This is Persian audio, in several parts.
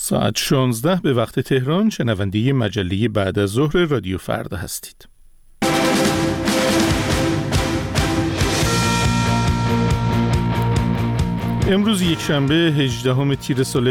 ساعت 16 به وقت تهران، شنونده مجله بعد از ظهر رادیو فردا هستید. امروز یک شنبه 18 تیر سال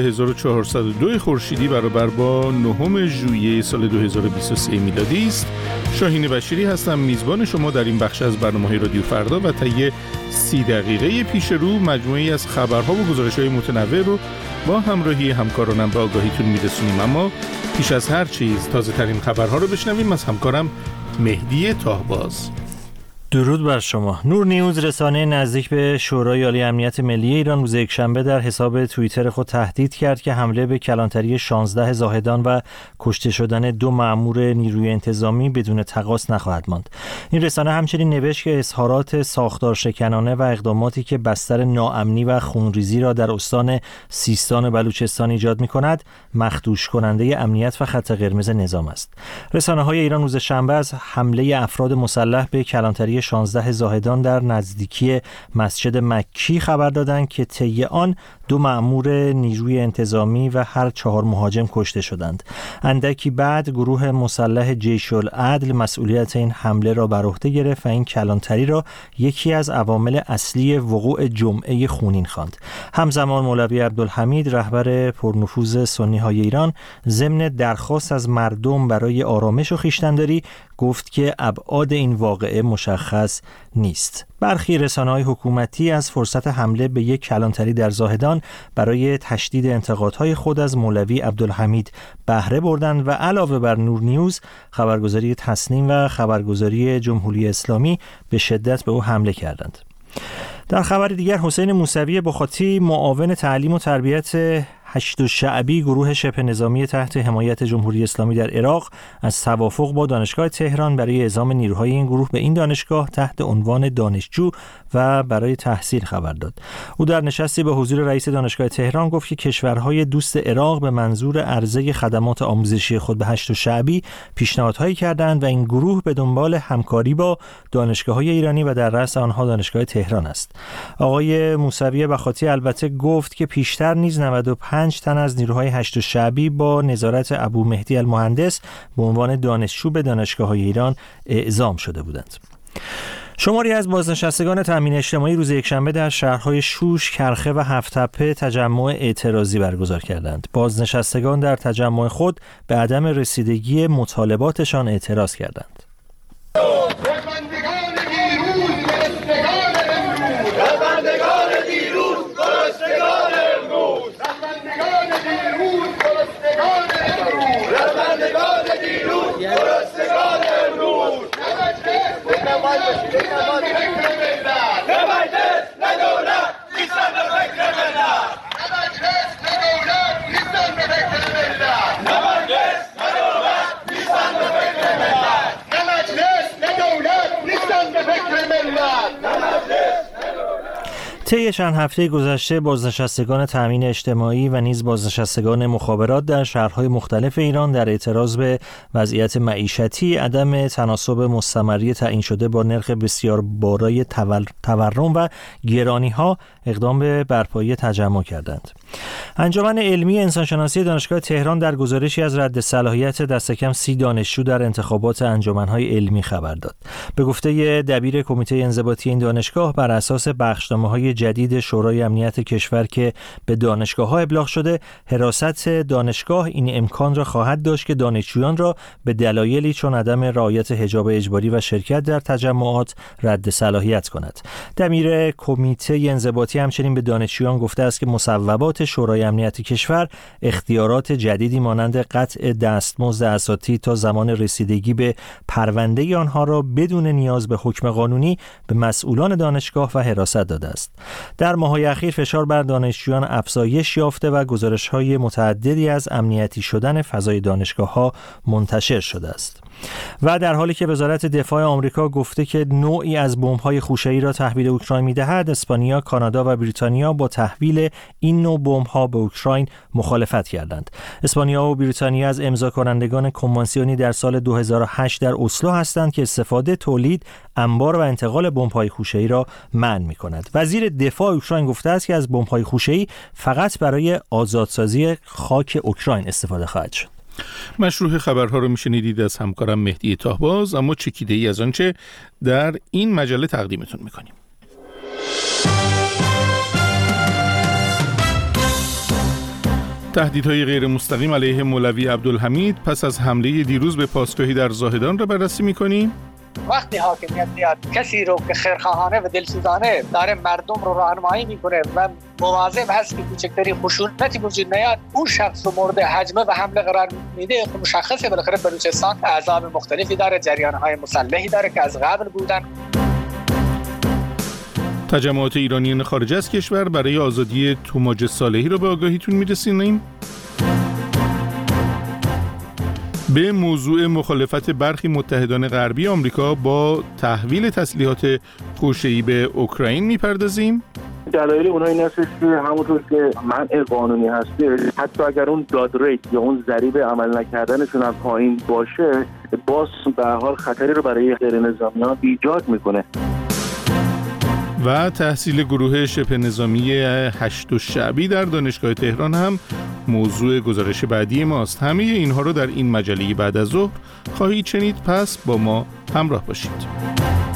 1402 خورشیدی برابر با 9 ژوئیه سال 2023 میلادی است. شاهین بشیری هستم، میزبان شما در این بخش از برنامه‌های رادیو فردا و طی 30 دقیقه پیش رو مجموعه‌ای از خبرها و گزارش‌های متنوع رو با همراهی همکارانم به آگاهیتون میرسونیم. اما پیش از هر چیز تازه ترین خبرها رو بشنویم از همکارم مهدی تاهباز. درود بر شما. نور نیوز، رسانه نزدیک به شورای عالی امنیت ملی ایران، روز یکشنبه در حساب توییتر خود تهدید کرد که حمله به کلانتری 16 زاهدان و کشته شدن 2 مأمور نیروی انتظامی بدون تقاص نخواهد ماند. این رسانه همچنین نوشت که اظهارات ساختارشکنانه و اقداماتی که بستر ناامنی و خونریزی را در استان سیستان و بلوچستان ایجاد می‌کند، مخدوش کننده امنیت و خط قرمز نظام است. رسانه‌های ایران روز شنبه از حمله افراد مسلح به کلانتری 16 زاهدان در نزدیکی مسجد مکی خبر دادند که طی آن 2 مأمور نیروی انتظامی و هر 4 مهاجم کشته شدند. اندکی بعد گروه مسلح جیش العدل مسئولیت این حمله را بر عهده گرفت و این کلانتری را یکی از عوامل اصلی وقوع جمعه خونین خواند. همزمان مولوی عبدالحمید، رهبر پرنفوذ سنی‌های ایران، ضمن درخواست از مردم برای آرامش و خویشتن‌داری گفت که ابعاد این واقعه مشخص نیست. برخی رسانه‌های حکومتی از فرصت حمله به یک کلانتری در زاهدان برای تشدید انتقادهای خود از مولوی عبدالحمید بهره بردند و علاوه بر نور نیوز، خبرگزاری تسنیم و خبرگزاری جمهوری اسلامی به شدت به او حمله کردند. در خبر دیگر، حسین موسوی بخاطی، معاون تعلیم و تربیت هشت شعبی، گروه شبه نظامی تحت حمایت جمهوری اسلامی در عراق، از توافق با دانشگاه تهران برای اعزام نیروهای این گروه به این دانشگاه تحت عنوان دانشجو و برای تحصیل خبر داد. او در نشستی به حضور رئیس دانشگاه تهران گفت که کشورهای دوست عراق به منظور عرضه خدمات آموزشی خود به هشت شعبی پیشنهادهایی کردند و این گروه به دنبال همکاری با دانشگاه‌های ایرانی و در رأس آنها دانشگاه تهران است. آقای موسوی بخاطی البته گفت که پیشتر نیز 95 تن از نیروهای هشت شعبی با نظارت ابو مهدی المهندس به عنوان دانشجو به دانشگاه‌های ایران اعزام شده بودند. شماری از بازنشستگان تامین اجتماعی روز یکشنبه در شهرهای شوش، کرخه و هفت‌تپه تجمع اعتراضی برگزار کردند. بازنشستگان در تجمع خود به عدم رسیدگی مطالباتشان اعتراض کردند. طی چند هفته گذشته بازنشستگان تامین اجتماعی و نیز بازنشستگان مخابرات در شهرهای مختلف ایران در اعتراض به وضعیت معیشتی، عدم تناسب مستمری تعیین شده با نرخ بسیار بالای تورم و گرانی‌ها اقدام به برپایی تجمع کردند. انجمن علمی انسانشناسی دانشگاه تهران در گزارشی از رد صلاحیت دست کم 30 دانشجو در انتخابات انجمن‌های علمی خبر داد. به گفته دبیر کمیته انضباطی این دانشگاه، بر اساس بخشنامه‌های جدید شورای امنیت کشور که به دانشگاه‌ها ابلاغ شده، حراست دانشگاه این امکان را خواهد داشت که دانشجویان را به دلایلی چون عدم رعایت حجاب اجباری و شرکت در تجمعات رد صلاحیت کند. دبیر کمیته انضباطی همچنین به دانشجویان گفته است که مصوبات شورای امنیت کشور اختیارات جدیدی مانند قطع دستمزد اساتید تا زمان رسیدگی به پرونده آنها را بدون نیاز به حکم قانونی به مسئولان دانشگاه و حراست داده است. در ماه‌های اخیر فشار بر دانشجویان افزایش یافته و گزارش‌های متعددی از امنیتی شدن فضای دانشگاه‌ها منتشر شده است. و در حالی که وزارت دفاع آمریکا گفته که نوعی از بمب‌های خوشه‌ای را تحویل اوکراین می‌دهد، اسپانیا، کانادا و بریتانیا با تحویل این نوع بمب‌ها به اوکراین مخالفت کردند. اسپانیا و بریتانیا از امضا کنندگان کنوانسیونی در سال 2008 در اسلو هستند که استفاده، تولید، انبار و انتقال بمب‌های خوشه‌ای را منع می‌کند. وزیر دفاع اوکراین گفته است که از بمب‌های خوشه‌ای فقط برای آزادسازی خاک اوکراین استفاده خواهد شد. مشروع خبرها رو میشنیدید از همکارم مهدی طاهباز، اما چکیده‌ای از آنچه در این مجله تقدیمتون می‌کنیم. تهدیدهای غیر مستقیم علیه مولوی عبدالحمید پس از حمله دیروز به پاسگاهی در زاهدان را بررسی می‌کنیم. وقتی حاکمیت میاد کسی رو که خیرخواهانه و دلسوزانه داره مردم رو راهنمایی میکنه و مواظب هست که کوچکترین خشونتی وجود نیاد، اون شخص رو مورد هجمه و حمله قرار میده. خب مشخصه بالاخره بلوچستان احزاب مختلفی داره، جریان‌های مسلحی داره که از قبل بودن. تجمعات ایرانیان خارج از کشور برای آزادی توماج صالحی را به آگاهیتون میرسونیم. به موضوع مخالفت برخی متحدان غربی آمریکا با تحویل تسلیحات خوشه‌ای به اوکراین میپردازیم. دلایل اونها این است که همونطور که منع قانونی هسته، حتی اگر اون داد ریت یا اون ضریب عمل نکردنشون هم پایین باشه، باز به هر حال خطری رو برای غیر نظامیان ایجاد میکنه. و تحصیل گروه شبه نظامی 8 شعبی در دانشگاه تهران هم موضوع گزارش بعدی ماست. همه اینها رو در این مجله بعد از ظهر خواهید شنید، پس با ما همراه باشید.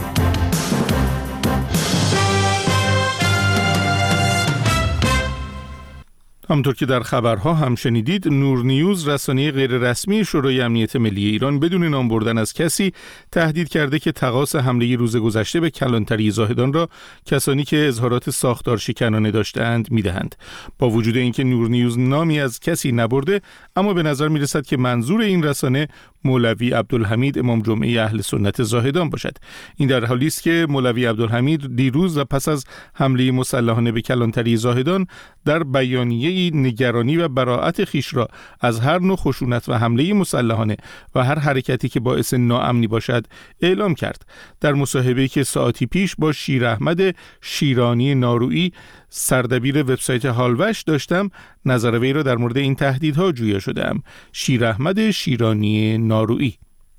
همونطور که در خبرها هم شنیدید، نور نیوز رسانه غیر رسمی شورای امنیت ملی ایران بدون نام بردن از کسی تهدید کرده که تقاص حمله روز گذشته به کلانتری زاهدان را کسانی که اظهارات ساختار شکنانه داشتند میدهند. با وجود اینکه نور نیوز نامی از کسی نبرده، اما به نظر میرسد که منظور این رسانه مولوی عبدالحمید امام جمعه اهل سنت زاهدان باشد. این در حالی است که مولوی عبدالحمید دیروز و پس از حمله مسلحانه به کلانتری زاهدان در بیانیه نگرانی و براءت خیش را از هر نوع خشونت و حمله مسلحانه و هر حرکتی که باعث ناامنی باشد اعلام کرد. در مصاحبه‌ای که ساعتی پیش با شیر احمد شیرانی نارویی سردبیر وبسایت هالوش داشتم، نظر وی را در مورد این تهدیدها جویا شدم. شیر احمد شیرانی نارویی: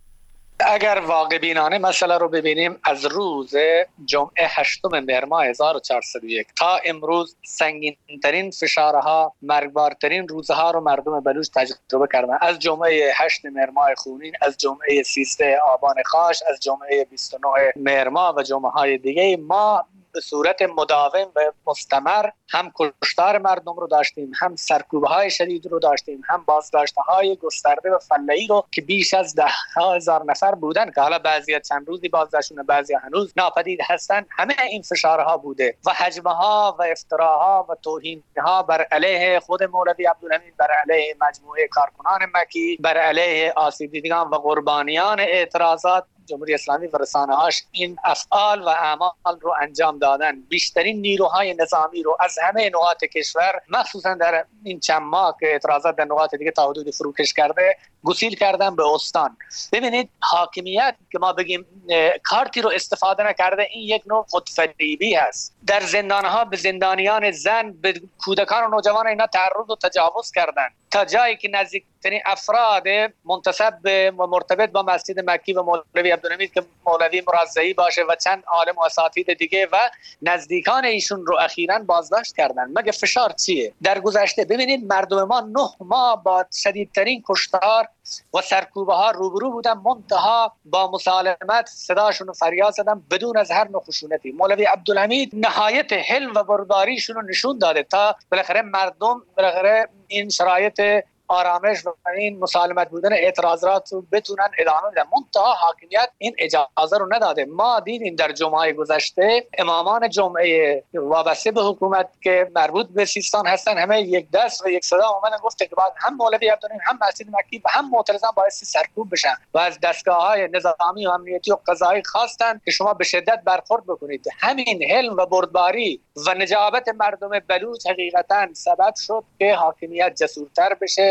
اگر واقع بینانه مسئله رو ببینیم، از روز جمعه 8 مهر ماه 1401 تا امروز سنگین‌ترین فشارها، مرگبارترین روزها رو مردم بلوچ تجربه کردن. از جمعه 8 مهر ماه خونین، از جمعه 13 آبان خاش، از جمعه 29 مهر ماه و جمعه‌های دیگه ما به صورت مداوم و مستمر هم کشتار مردم رو داشتیم، هم سرکوب‌های شدید رو داشتیم، هم بازداشت‌های گسترده و فله‌ای رو که بیش از 10,000 نفر بودن که حالا بعضی چند روزی بازداشتشون، بعضی هنوز ناپدید هستن. همه این فشارها بوده و هجمه‌ها و افتراها و توهین‌ها بر علیه خود مولوی عبدالحمید، بر علیه مجموعه کارکنان مکی، بر علیه آسیب‌دیدگان و قربانیان اعتراضات جمهوری اسلامی و رسانه‌هاش این افعال و اعمال رو انجام دادن. بیشترین نیروهای نظامی رو از همه نقاط کشور، مخصوصا در این چند ماه که اعتراضات در نقاط دیگه تا حدودی فروکش کرده، گسیل کردن به استان. ببینید، حاکمیت که ما بگیم کارتی رو استفاده نکرده، این یک نوع خودفریبی هست. در زندانها به زندانیان زن، به کودکان و نوجوان اینا تعرض و تجاوز کردن، تا جایی که نزدیکترین افراد منتسب به و مرتبط با مسجد مکی و مولوی عبدالحمید که مولوی مرزایی باشه و چند عالم و اساتید دیگه و نزدیکان ایشون رو اخیراً بازداشت کردن. مگه فشار چیه؟ در گذشته ببینید مردم ما 9 ماه با شدیدترین کشتار و سرکوبه ها روبرو بودن، منتها با مسالمت صداشون رو فریاد زدن بدون از هر نوع خشونتی. مولوی عبدالحمید نهایت حلم و بردباریشون رو نشون داده تا بالاخره مردم بالاخره این شرایط آرامش و این مسالمت بودن اعتراضات رو بتونن ادامه بدن. منتها حاکمیت این اجازه رو نداده. ما دیدیم در جمعه گذشته امامان جمعه وابسته به حکومت که مربوط به سیستان هستن، همه یک دست و یک صدا اومدن گفتن که بعد هم مولوی عبدالحمید هم مسجد مکی و هم معترضان باعث سرکوب بشن و از دستگاه‌های نظامی و امنیتی و قضایی خواستن که شما به شدت برخورد بکنید. همین حلم و بردباری و نجابت مردم بلوچ حقیقتا سبب شد که حاکمیت جسورتر بشه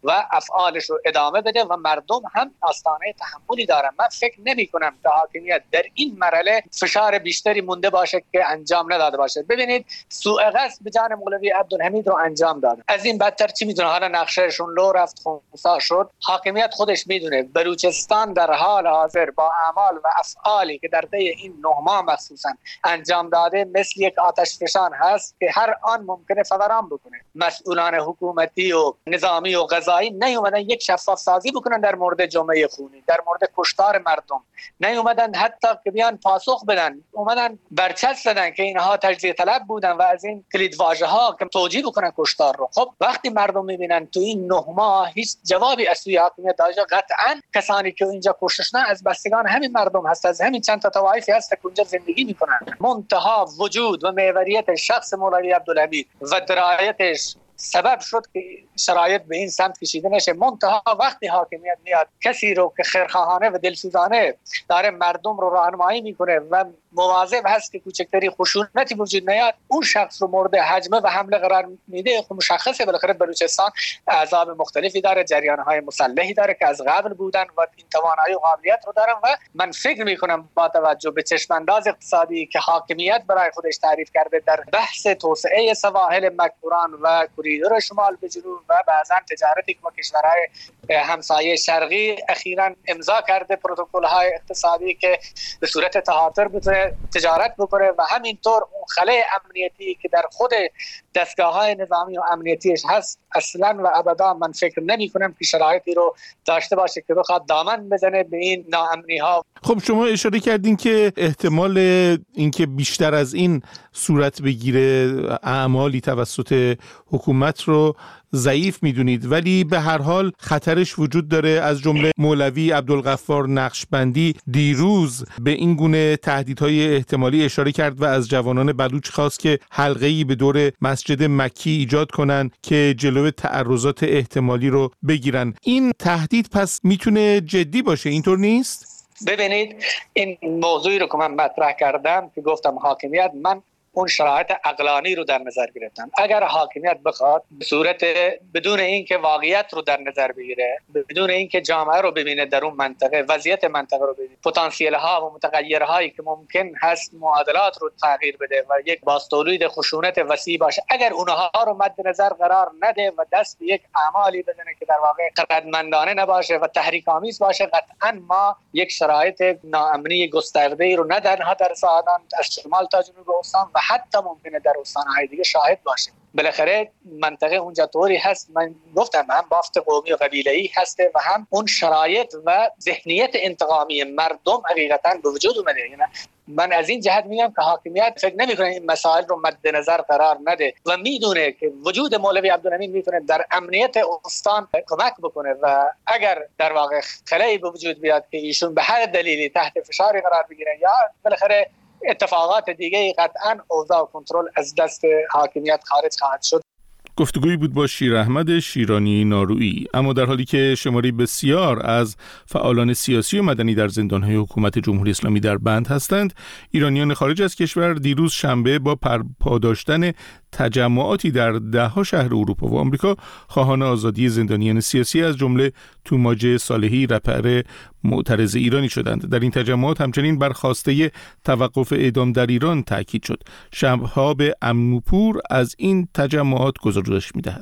و افعالش رو ادامه بده و مردم هم آستانه تحملی دارن. من فکر نمی کنم که حاکمیت در این مرحله فشار بیشتری مونده باشه که انجام نداده باشه. ببینید سوء قصد به جان مولوی عبدالحمید رو انجام داد. از این بدتر چی میدونه؟ حالا نقشهشون لو رفت، خونسا شد. حاکمیت خودش میدونه بلوچستان در حال حاضر با اعمال و افعالی که در طی این 9 ماه مخصوصا انجام داده مثل یک آتش فشان هست که هر آن ممکنه فوران بکنه. مسئولان حکومتی و نظامی و قضایی نیومدن یک شفاف سازی بکنن در مورد جمعه خونی، در مورد کشتار مردم. نیومدن حتی که بیان پاسخ بدن، اومدن برچسب زدن که اینها تجزیه طلب بودن و از این کلیدواژه ها که توجیه بکنن کشتار رو. خب وقتی مردم میبینن تو این 9 ماه هیچ جوابی از سوی حاکمیت داده، قطعا کسانی که اینجا کشته شدن از بستگان همین مردم هست، از همین چند تا طوایفی هست که اونجا زندگی میکنن. منتها وجود و محوریت شخص مولوی عبدالحمید و درایتش سبب شد که شرایط به این سمت کشیده نشه. منتها وقتی حاکمیت میاد کسی رو که خیرخواهانه و دلسوزانه داره مردم رو راهنمایی میکنه و مواظب هست که کوچکتری خشونتی وجود نیاد، اون شخص رو مورد هجمه و حمله قرار میده. خب مشخصه بالاخره بلوچستان احزاب مختلفی داره، جریان‌های مسلحی داره که از قبل بودن و این توانایی و قابلیت رو دارن و من فکر میکنم با توجه به چشمانداز اقتصادی که حاکمیت برای خودش تعریف کرده در بحث توسعه سواحل مکبوران و کوریدور شمال به جنوب و بعضا تجارتی که با کشورهای همسایه شرقی اخیراً امضا کرده پروتکل‌های اقتصادی که به صورت تهاتر بتونه تجارت بکنه و همینطور اون خلأ امنیتی که در خود دستگاه‌های نظامی و امنیتیش هست اصلاً و ابدا من فکر نمی‌کنم که شرایطی رو داشته باشه که بخواد دامن بزنه به این ناامنی‌ها. خب شما اشاره کردین که احتمال اینکه بیشتر از این صورت بگیره اعمالی توسط حکومت رو ضعیف میدونید، ولی به هر حال خطرش وجود داره. از جمله مولوی عبدالغفار نقشبندی دیروز به این گونه تهدیدهای احتمالی اشاره کرد و از جوانان بلوچ خواست که حلقه‌ای به دور مسجد مکی ایجاد کنن که جلوی تعرضات احتمالی رو بگیرن. این تهدید پس میتونه جدی باشه، اینطور نیست؟ ببینید این موضوعی رو که من مطرح کردم که گفتم حاکمیت، من اون شرایط عقلانی رو در نظر گرفتم. اگر حاکمیت بخواد به صورت بدون اینکه واقعیت رو در نظر بگیره، بدون اینکه جامعه رو ببینه، در اون منطقه وضعیت منطقه رو ببینه، پتانسیل ها و متغیرهایی که ممکن هست معادلات رو تغییر بده و یک بازتولید خشونت وسیع باشه، اگر اونها رو مد نظر قرار نده و دست به یک اعمالی بزنه که در واقع خردمندانه نباشه و تحریک آمیز باشه، قطعا ما یک شرایط ناامنی گسترده‌ای رو نه تنها در ساحلان از شمال تا جنوب استان و حتی ممکنه در استان‌های دیگه شاهد باشیم. بالاخره منطقه اونجا طوری هست، من گفتم هم بافت قومی و قبیله‌ای هسته و هم اون شرایط و ذهنیت انتقامی مردم حقیقتاً به وجود اومده. یعنی من از این جهت میگم که حاکمیت فکر نمی‌کنه این مسائل رو مد نظر قرار نده و میدونه که وجود مولوی عبدالحمید میتونه در امنیت استان کمک بکنه و اگر در واقع خلایی به وجود بیاد که ایشون به هر دلیلی تحت فشاری قرار بگیره یا بالاخره اتفاقات دیگه، قطعاً اوضاع و کنترل از دست حاکمیت خارج خواهد شد. گفتگویی بود با شیر احمد شیرانی نارویی. اما در حالی که شماری بسیار از فعالان سیاسی و مدنی در زندان‌های حکومت جمهوری اسلامی در بند هستند، ایرانیان خارج از کشور دیروز شنبه با پاداشتن تجمعاتی در ده‌ها شهر اروپا و آمریکا خواهان آزادی زندانیان سیاسی از جمله توماج صالحی رهبر معترض ایرانی شدند. در این تجمعات همچنین بر خواسته توقف اعدام در ایران تاکید شد. شهاب امنوپور از این تجمعات گزارش می‌دهد.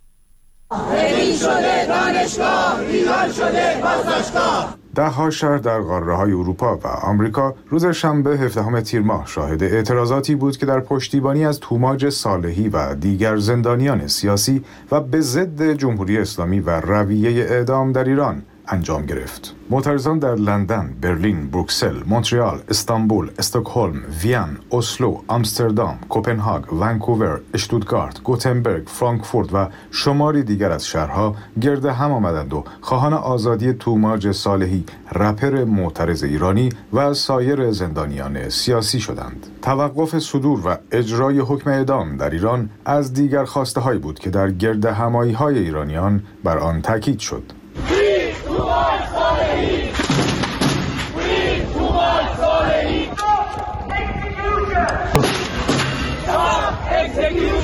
ببین شده دانشگاه، ایران شده بازداشتگاه. ده‌ها شهر در قاره‌های اروپا و آمریکا روز شنبه 17 تیر ماه شاهد اعتراضاتی بود که در پشتیبانی از توماج صالحی و دیگر زندانیان سیاسی و به ضد جمهوری اسلامی و رویه اعدام در ایران انجام گرفت. معترضان در لندن، برلین، بروکسل، مونترال، استانبول، استکهلم، وین، اسلو، آمستردام، کوپنهاگ، ونکوور، اشتوتگارت، گوتنبرگ، فرانکفورت و شماری دیگر از شهرها گرد هم آمدند و خواهان آزادی توماج صالحی رپر معترض ایرانی و سایر زندانیان سیاسی شدند. توقف صدور و اجرای حکم اعدام در ایران از دیگر خواسته‌هایی بود که در گرد همایی‌های ایرانیان بر آن تاکید شد.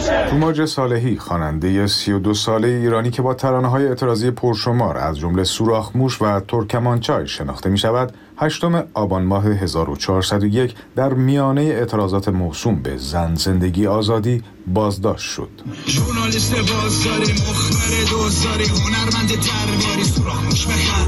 توماج صالحی خواننده 32 ساله ایرانی که با ترانه‌های اعتراضی پرشمار از جمله سوراخ موش و ترکمانچای شناخته می‌شود، 8 آبان ماه 1401 در میانه اعتراضات موسوم به زن، زندگی، آزادی بازداشت شد. ژورنالیست بازداری، مخبر دوزاری، هنرمند درباری، سوراخ موش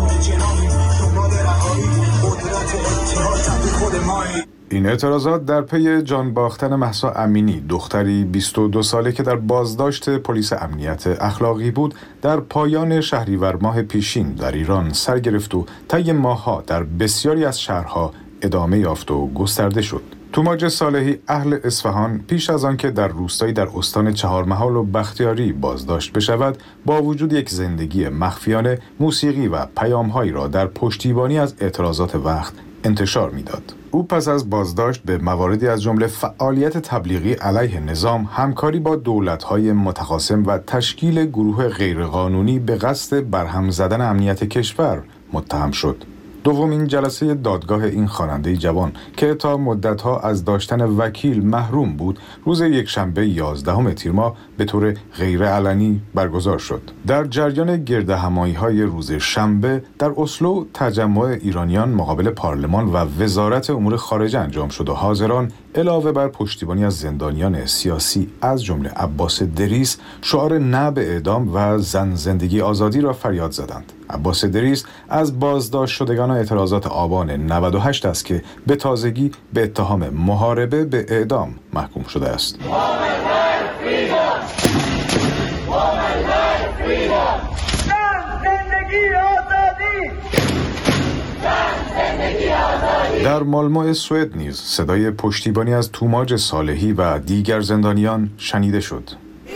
این اعتراضات در پی جان باختن مهسا امینی، دختری 22 ساله که در بازداشت پلیس امنیت اخلاقی بود، در پایان شهریور ماه پیشین در ایران سر گرفت و طی ماه‌ها در بسیاری از شهرها ادامه یافت و گسترده شد. توماج صالحی اهل اصفهان پیش از آنکه در روستایی در استان چهارمحال و بختیاری بازداشت بشود، با وجود یک زندگی مخفیانه موسیقی و پیام‌هایی را در پشتیبانی از اعتراضات وقت انتشار می‌داد. او پس از بازداشت به مواردی از جمله فعالیت تبلیغی علیه نظام، همکاری با دولت‌های متخاصم و تشکیل گروه غیرقانونی به قصد برهم زدن امنیت کشور متهم شد. دومین جلسه دادگاه این خواننده جوان که تا مدت‌ها از داشتن وکیل محروم بود، روز یکشنبه 11 تیر ماه به طور غیرعلنی برگزار شد. در جریان گردهمایی‌های روز شنبه در اسلو، تجمع ایرانیان مقابل پارلمان و وزارت امور خارجه انجام شد و حاضران علاوه بر پشتیبانی از زندانیان سیاسی از جمله عباس دریس، شعار نه به اعدام و زن، زندگی، آزادی را فریاد زدند. عباس دریس از بازداشت شدگان اعتراضات آبان 98 است که به تازگی به اتهام محاربه به اعدام محکوم شده است. در مالمو سوئد نیز صدای پشتیبانی از توماج صالحی و دیگر زندانیان شنیده شد.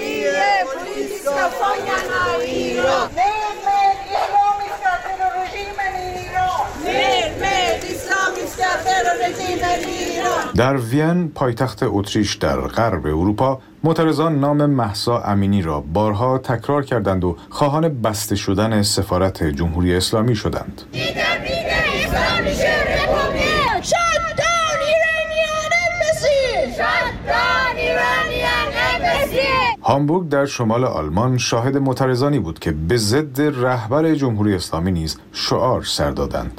در وین، پایتخت اتریش در غرب اروپا، معترضان نام مهسا امینی را بارها تکرار کردند و خواهان بسته شدن سفارت جمهوری اسلامی شدند. هامبورگ در شمال آلمان شاهد معترضانی بود که به ضد رهبر جمهوری اسلامی نیز شعار سر دادند.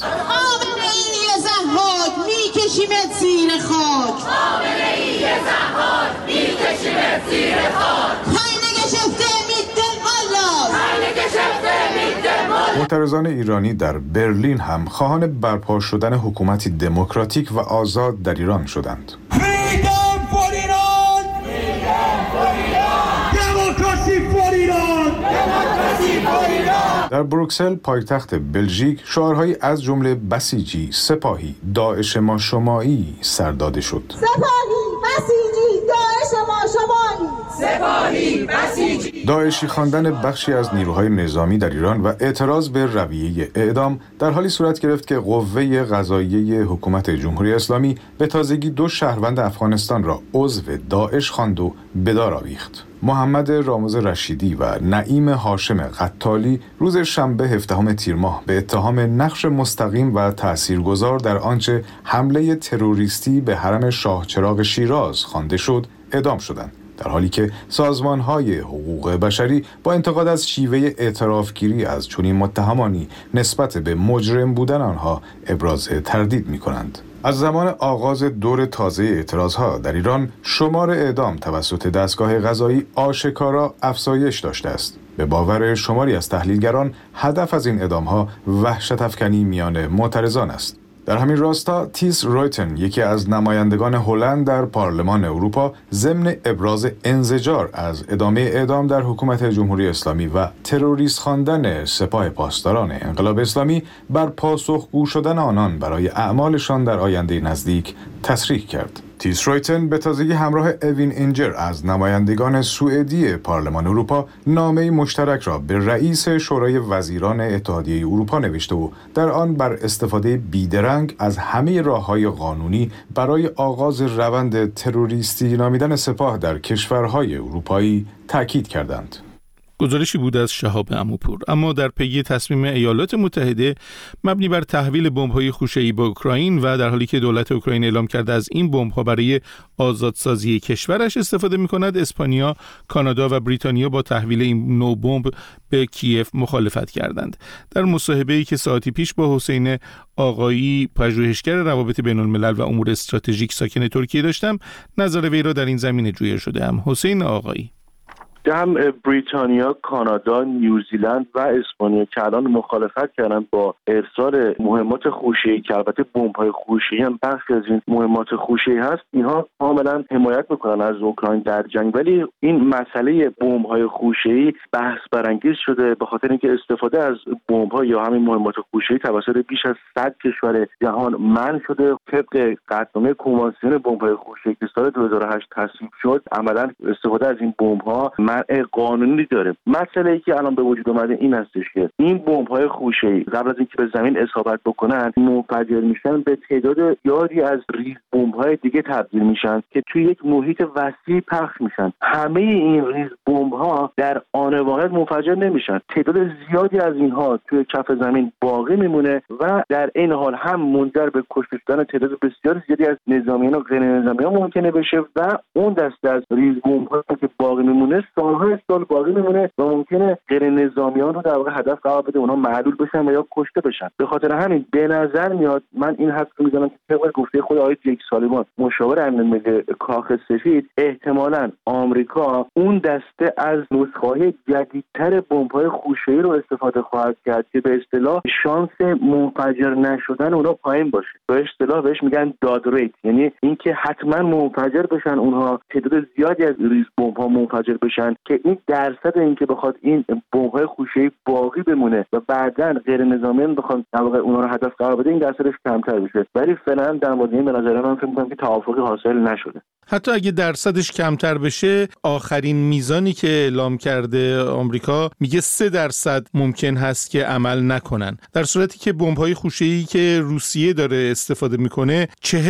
میکشیمت زیر خاک، آمنه ای زهاد میکشیمت زیر خاک، معترضان ایرانی در برلین هم خواهان برپا شدن حکومتی دموکراتیک و آزاد در ایران شدند. در بروکسل، پایتخت بلژیک، شعارهایی از جمله بسیجی، سپاهی، داعش ما شمایی سر داده شد. سپاهی، بسیجی، داعش ما شمایی. سپاهی، بسیجی. داعشی خواندن بخشی از نیروهای نظامی در ایران و اعتراض به رویه اعدام در حالی صورت گرفت که قوه قضاییه حکومت جمهوری اسلامی به تازگی 2 شهروند افغانستان را عضو داعش خواند و به دار آویخت. محمد رامز رشیدی و نعیم هاشم قتالی روز شنبه 17 تیر ماه به اتهام نقش مستقیم و تاثیرگذار در آنچه حمله تروریستی به حرم شاه چراغ شیراز خوانده شد اعدام شدند، در حالی که سازمان‌های حقوق بشری با انتقاد از شیوه اعترافگیری از چنین متهمانی نسبت به مجرم بودن آنها ابراز تردید می‌کنند. از زمان آغاز دور تازه اعتراضها در ایران، شمار اعدام توسط دستگاه قضایی آشکارا افزایش داشته است. به باور شماری از تحلیلگران، هدف از این اعدام‌ها وحشت افکنی میان معترضان است. در همین راستا، تیس رویتن، یکی از نمایندگان هلند در پارلمان اروپا، ضمن ابراز انزجار از ادامه اعدام در حکومت جمهوری اسلامی و تروریست خواندن سپاه پاسداران انقلاب اسلامی بر پاسخگو شدن آنان برای اعمالشان در آینده نزدیک تصریح کرد. تیس رویتن به تازگی همراه اوین اینجر از نمایندگان سوئدی پارلمان اروپا نامه‌ای مشترک را به رئیس شورای وزیران اتحادیه اروپا نوشته و در آن بر استفاده بیدرنگ از همه راه‌های قانونی برای آغاز روند تروریستی نامیدن سپاه در کشورهای اروپایی تاکید کردند. گزارشی بود از شهاب عموپور. اما در پی تصمیم ایالات متحده مبنی بر تحویل بمب‌های خوشه‌ای به اوکراین و در حالی که دولت اوکراین اعلام کرده از این بمب‌ها برای آزادسازی کشورش استفاده می‌کند، اسپانیا، کانادا و بریتانیا با تحویل این نوع بمب به کیف مخالفت کردند. در مصاحبه‌ای که ساعتی پیش با حسین آقایی، پژوهشگر روابط بین‌الملل و امور استراتژیک ساکن ترکیه داشتم، نظر وی را در این زمینه جویا شده‌ام. حسین آقایی: هم بریتانیا، کانادا، نیوزیلند و اسپانیا که الان مخالفت کردن با ارسال مهمات خوشه‌ای که البته بمب‌های خوشه‌ای هم بخشی از این مهمات خوشه‌ای هست، اینها کاملا حمایت میکنن از اوکراین در جنگ. ولی این مسئله بمب‌های خوشه‌ای بحث برانگیز شده به خاطر اینکه استفاده از بمب‌ها یا همین مهمات خوشه‌ای توسط بیش از 100 کشور جهان منع شده. طبق قطعنامه کنوانسیون بمب‌های خوشه‌ای که سال 2008 تصویب شد، عملاً استفاده از این بمب‌ها قانونی داره. مسئله ای که الان به وجود اومده این هستش که این بمب‌های خوشه‌ای قبل از اینکه به زمین اصابت بکنن منفجر میشن، به تعداد زیادی از ریز بمب‌های دیگه تبدیل میشن که توی یک محیط وسیع پخش میشن. همه این ریز بمب‌ها در آن واحد منفجر نمیشن. تعداد زیادی از اینها توی کف زمین باقی میمونه و در این حال هم منجر به کشته شدن تعداد بسیار زیادی از نظامیان و غیر نظامیان ممکنه بشه و اون دسته از ریز بمب‌ها که باقی میمونه سال باقی میمونه و ممکنه غیر نظامیان رو در واقع هدف قرار بده، اونها معلول بشن و یا کشته بشن. به خاطر همین به نظر میاد، من این حدس رو میزنم که طبق گفته خود آقای جیک سالیوان، مشاور امن ملی کاخ سفید، احتمالاً آمریکا اون دسته از نسخه‌های جدیدتر بمب‌های خوشه‌ای رو استفاده خواهد کرد که به اصطلاح شانس منفجر نشدن اونها پایین باشه. به اصطلاح بهش میگن داد ریت، یعنی اینکه حتما منفجر بشن اونها، تعداد زیادی از ریز بمب‌ها منفجر بشن که این درصد اینکه بخواد این بمب‌های خوشه‌ای باقی بمونه و بعداً غیر نظامیان بخوان در واقع اونها رو هدف قرار بده، این درصدش کمتر بشه. ولی فعلا در مورد این به نظر من فکر می‌کنم که توافقی حاصل نشده. حتی اگه درصدش کمتر بشه، آخرین میزانی که اعلام کرده آمریکا میگه 3% ممکن هست که عمل نکنن، در صورتی که بمب‌های خوشه‌ای که روسیه داره استفاده میکنه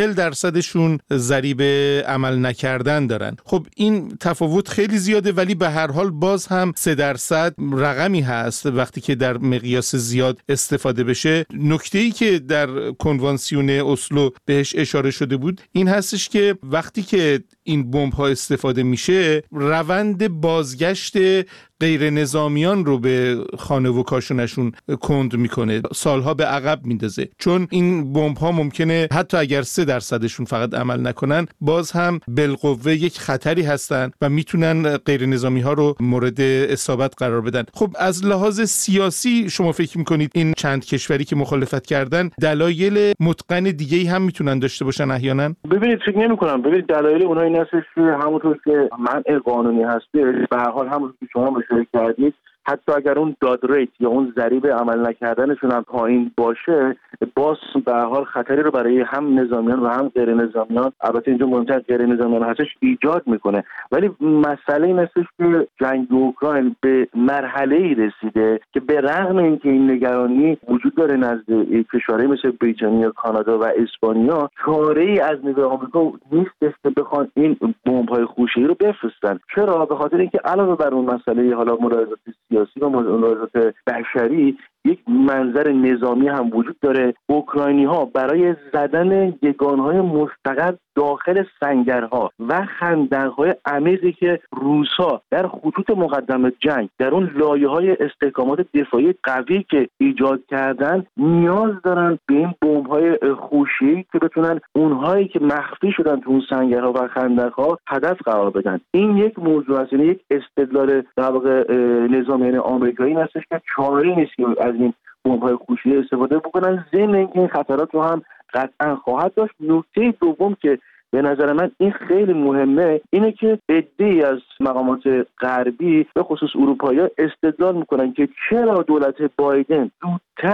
40%شون ضریب عمل نکردن دارن. خب این تفاوت خیلی زیاده، ولی به هر حال باز هم 3% رقمی هست وقتی که در مقیاس زیاد استفاده بشه. نکته‌ای که در کنوانسیون اسلو بهش اشاره شده بود این هستش که وقتی که این بمب‌ها استفاده میشه، روند بازگشت غیر نظامیان رو به خانه و کاشونشون کند میکنه، سالها به عقب میندازه، چون این بمب‌ها ممکنه حتی اگر 3%شون فقط عمل نکنن، باز هم بالقوه یک خطری هستن و میتونن غیر نظامی ها رو مورد اصابت قرار بدن. خب از لحاظ سیاسی شما فکر میکنید این چند کشوری که مخالفت کردن دلایل متقن دیگه‌ای هم میتونن داشته باشن احیانا؟ ببینید فکر نمی‌کنم. ببینید دلایل اونها این هستش که همونطور که منع قانونی هست، به هر حال همونطور که شما اشاره کردید، حتی اگر اون داد ریت یا اون ضریب عمل نکردنشون هم پایین باشه، باز به هر حال خطری رو برای هم نظامیان و هم غیر نظامیان، البته اینجا مهمتر غیر نظامیان هستش، ایجاد میکنه. ولی مسئله این هستش که جنگ اوکراین به مرحله‌ای رسیده که به رغم اینکه این نگرانی وجود داره نزد کشورهای مثل بریتانیا، کانادا و اسپانیا، چاره‌ای از نظام آمریکا نیست که بخوان این بمب‌های خوشه‌ای رو بفرستن. چرا؟ به خاطر اینکه علاوه بر اون مسئله حالا ملاحظات سیاسی و ملاحظات بشری، یک منظر نظامی هم وجود داره. اوکراینی‌ها برای زدن یگان‌های مستقر داخل سنگرها و خندق‌های عمیقی که روس‌ها در خطوط مقدم جنگ در اون لایه‌های استحکامات دفاعی قوی که ایجاد کردن، نیاز دارن به این بمب‌های خوشه‌ای که بتونن اونهایی که مخفی شدن تو اون سنگرها و خندق‌ها هدف قرار بدن. این یک موضوع است، یعنی یک استدلال در واقع نظامیان آمریکایی هستش که چاره‌ای نیست که از این بمب‌های خوشه‌ای استفاده بکنن، ضمن اینکه این خطرات رو هم قطعا خواهد داشت. نکته دوم که به نظر من این خیلی مهمه اینه که عده‌ای از مقامات غربی به خصوص اروپایی‌ها استدلال میکنن که چرا دولت بایدن زودتر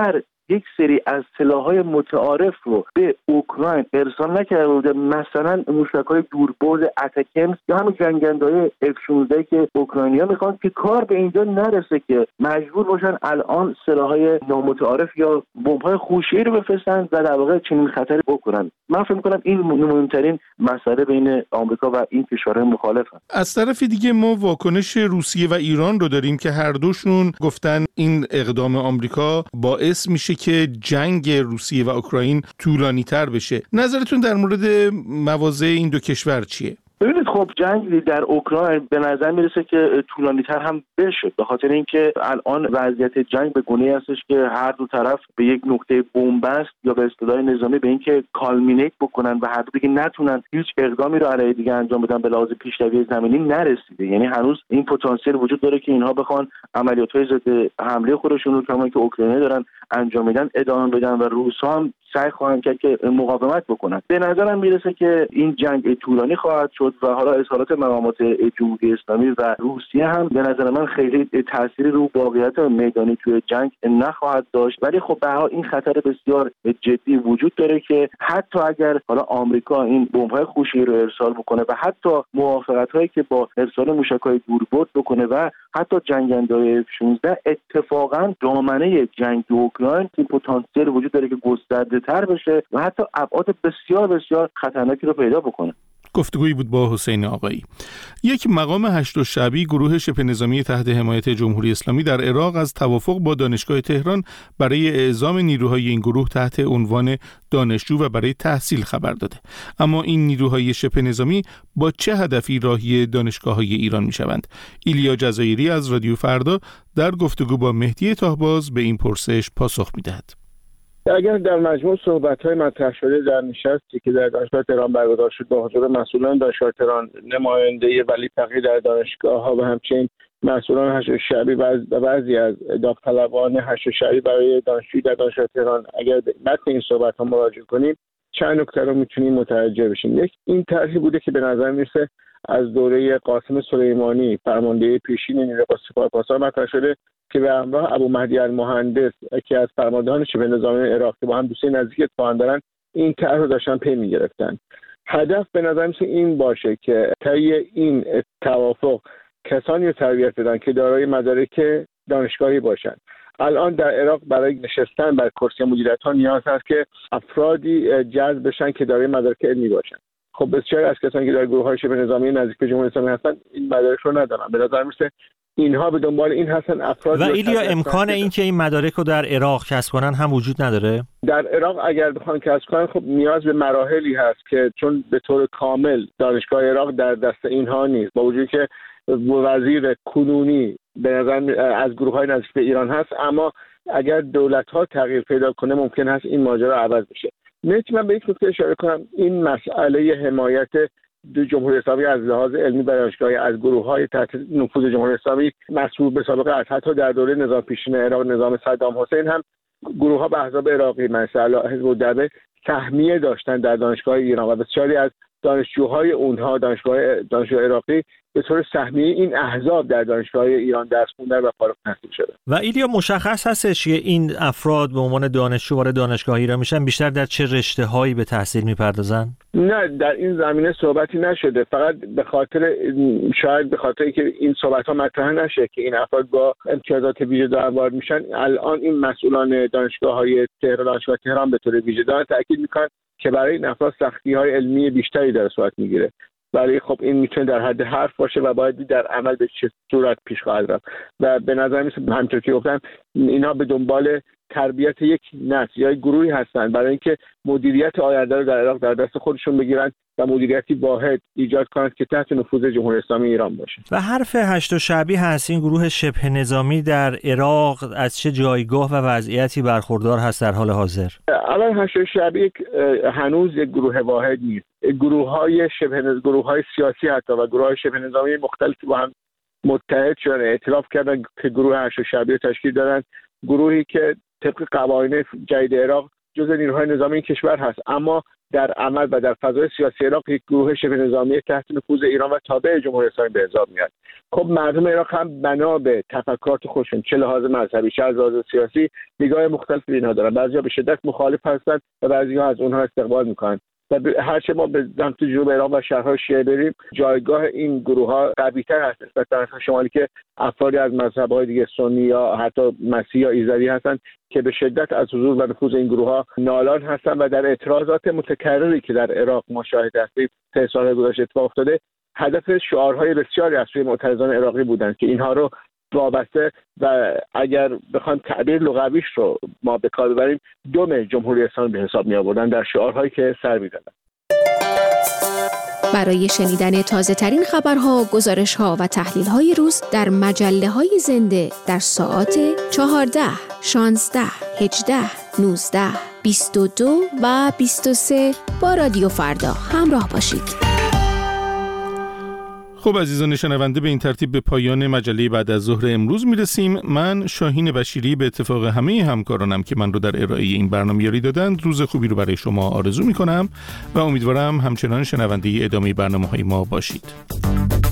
یک سری از سلاح‌های متعارف رو به اوکراین ارسال نکرده بوده، مثلا موشک‌های دوربرد اتکمز یا همون جنگنده‌های F-16 که اوکراینی‌ها میخوان که کار به اینجا نرسه که مجبور باشن الان سلاح‌های نامتعارف یا بمب‌های خوشه‌ای رو بفرستن و در واقع چنین خطری بکنن. من فکر می‌کنم این مهمترین مسئله بین آمریکا و این کشورهای مخالف هست. از طرف دیگه ما واکنش روسیه و ایران رو داریم که هر دوشون گفتن این اقدام آمریکا باعث میشه که جنگ روسیه و اوکراین طولانی‌تر بشه. نظرتون در مورد مواضع این دو کشور چیه؟ ببینید خب جنگ در اوکراین به نظر میرسه که طولانی‌تر هم بشه، به خاطر اینکه الان وضعیت جنگ به گونه‌ای هستش که هر دو طرف به یک نقطه بنبست یا به اصطلاح نظامی به اینکه کالمینیت بکنن و هر دو دیگه نتونن هیچ اقدامی رو علیه دیگه انجام بدن به لحاظ پیشروی زمینی نرسیده. یعنی هنوز این پتانسیل وجود داره که اینها بخوان عملیات‌های ضد حمله خودشون رو کما که اوکراینی دارن انجام میدن ادامه بدن و روس‌ها هم سعی خواهند کرد که مقاومت بکنن. به نظرم میرسه که این جنگ طولانی خواهد شد و حالا اظهارات مقامات جمهوری اسلامی و روسیه هم به نظر من خیلی تأثیری رو واقعیت میدانی توی جنگ نخواهد داشت، ولی خب به هر حال این خطر بسیار جدی وجود داره که حتی اگر حالا آمریکا این بمب‌های خوشه‌ای رو ارسال بکنه و حتی موافقت‌هایی که با ارسال موشک‌های دوربرد بکنه و حتی جنگنده‌های F-16 اتفاقا دامنه جنگ اوکراین این پتانسیل وجود داره که گسترده‌تر بشه و حتی ابعاد بسیار بسیار خطرناکی رو پیدا بکنه. گفتگویی بود با حسین آقایی. یک مقام هشت‌الشعبی گروه شبه نظامی تحت حمایت جمهوری اسلامی در عراق از توافق با دانشگاه تهران برای اعزام نیروهای این گروه تحت عنوان دانشجو و برای تحصیل خبر داده. اما این نیروهای شبه نظامی با چه هدفی راهی دانشگاه‌های ایران می‌شوند؟ ایلیا جزایری از رادیو فردا در گفتگو با مهدی طاهباز به این پرسش پاسخ می‌دهد. اگر در مجموع صحبت‌های مطرح شده در نشستی که در دانشگاه تهران برگزار شد با حضور مسئولان دانشگاه تهران، نماینده ولی فقیه در دانشگاه‌ها و همچنین مسئولان هشت‌الشعبی و بعضی از داوطلبان هشت‌الشعبی برای دانشجویی در دانشگاه تهران، اگر به متن این صحبت‌ها مراجعه کنیم چند نکته رو می‌تونیم متوجه بشیم. یک، این طرحی بوده که به نظر میرسه از دوره قاسم سلیمانی فرمانده پیشین نیروی سپاهپاسداران مطرح شده که به همراه ابومهدی المهندس که از فرماندهان شبه نظامی عراق که با هم دوستی نزدیک اتفاقا دارن این طرح رو داشتن پی می‌گرفتن. هدف به نظر میسه این باشه که طی این توافق کسانی رو تربیت بدن که دارای مدارک دانشگاهی باشن. الان در عراق برای نشستن بر کرسی مدیریت ها نیاز هست که افرادی جذب بشن که دارای مدارک علمی باشن. خب بسیاری از کسانی که در گروه‌های شبه نظامی نزدیک به جمهوری اسلامی هستن این مدارک رو ندارن. به نظر میسه اینها به دنبال این هستن افراد. و ایلیا امکان این که این مدارک رو در عراق کسب کنن هم وجود نداره؟ در عراق اگر بخوان کسب کنن خب نیاز به مراحلی هست که چون به طور کامل دانشگاه عراق در دست اینها نیست، با وجودی که وزیر کنونی به نظر از گروه‌های نزدیک به ایران هست، اما اگر دولت‌ها تغییر پیدا کنه ممکن هست این ماجرا عوض بشه. من به یک نکته اشاره کنم، این مسئله حمایت جمهوری اسلامی از لحاظ علمی برای دانشگاهی از گروه‌های تحت نفوذ جمهوری اسلامی محسوب به سابقه است. حتی در دوره نظام پیشین عراق، نظام صدام حسین هم گروه‌ها به احزاب عراقی مثلا حزب الدعوه سهمیه داشتن در دانشگاه ایران و بسیاری از دانشجوهای اونها دانشگاه عراقی به طور سهمیه این احزاب در دانشگاه ایران درس خوندن و فارغ التحصیل شدن. و ایلیا مشخص هستش که این افراد به عنوان دانشجو وارد دانشگاه ایران میشن بیشتر در چه رشته‌هایی به تحصیل میپردازن؟ نه، در این زمینه صحبتی نشده، فقط شاید به خاطر که این صحبت‌ها مطرح نشه که این افراد با امتیازات ویژه دارن وارد میشن. الان این مسئولان دانشگاه‌های تهران به طور ویژه دارن تاکید میکنن که برای این افراد سختی‌های علمی بیشتری در صورت میگیره، ولی خب این میتونه در حد حرف باشه و باید در عمل به چه صورت پیش خواهد رفت. و به نظر میاد همونطور که گفتم اینا به دنبال تربیت یک نسل یا یک گروهی هستن برای اینکه مدیریت آینده رو در عراق در دست خودشون بگیرن و مدیریتی واحد ایجاد کنند که تحت نفوذ جمهوری اسلامی ایران باشه. و حرف هشت‌الشعبی هست این گروه شبه نظامی در عراق از چه جایگاه و وضعیتی برخوردار هست در حال حاضر؟ اول هشت‌الشعبی هنوز یک گروه واحد نیست. گروه‌های سیاسی حتی و گروه‌های شبه نظامی مختلفی با هم متحد شدن، ائتلاف کردن که گروه هشت‌الشعبی تشکیل دادن، گروهی که طبق قوانین جدید عراق جزء نیروهای نظامی کشور هست، اما در عمل و در فضای سیاسی عراق یک گروه شبه نظامی تحت نفوذ ایران و تابع جمهوری اسلامی به حساب میاد. خب مردم عراق هم بنا به تفکرات خودشون چه لحاظ مذهبی چه لحاظ سیاسی نگاه مختلفی به اینها دارن. بعضیا به شدت مخالف هستند و بعضیا از اونها استقبال میکنن. و هرچه ما به سمت جنوب عراق و شهرهای شیعه بریم جایگاه این گروه‌ها قوی‌تر هست نسبت به شمالی که افرادی از مذهب‌های دیگه سنی یا حتی مسیحی یا ایزدی هستند که به شدت از حضور و نفوذ این گروه‌ها نالان هستند و در اعتراضات متکرری که در عراق مشاهده هستیم طی سال‌های گذشته اتفاق افتاده هدف شعارهای بسیاری از سوی معترضان عراقی بودند که اینها رو وابسته و اگر بخوام تعبیر لغویش رو ما به کار ببریم دم جمهوری اسلامی به حساب می آوردن در شعارهایی که سر می‌دادن. برای شنیدن تازه ترین خبرها، گزارش‌ها و تحلیل‌های روز در مجله‌های زنده در ساعات 14, 16, 18, 19, 22 و 23 با رادیو فردا همراه باشید. خب عزیزان شنونده، به این ترتیب به پایان مجله بعد از ظهر امروز میرسیم. من شاهین بشیری به اتفاق همه همکارانم که من رو در ارائه این برنامه یاری دادند روز خوبی رو برای شما آرزو میکنم و امیدوارم همچنان شنونده ادامه برنامه‌های ما باشید.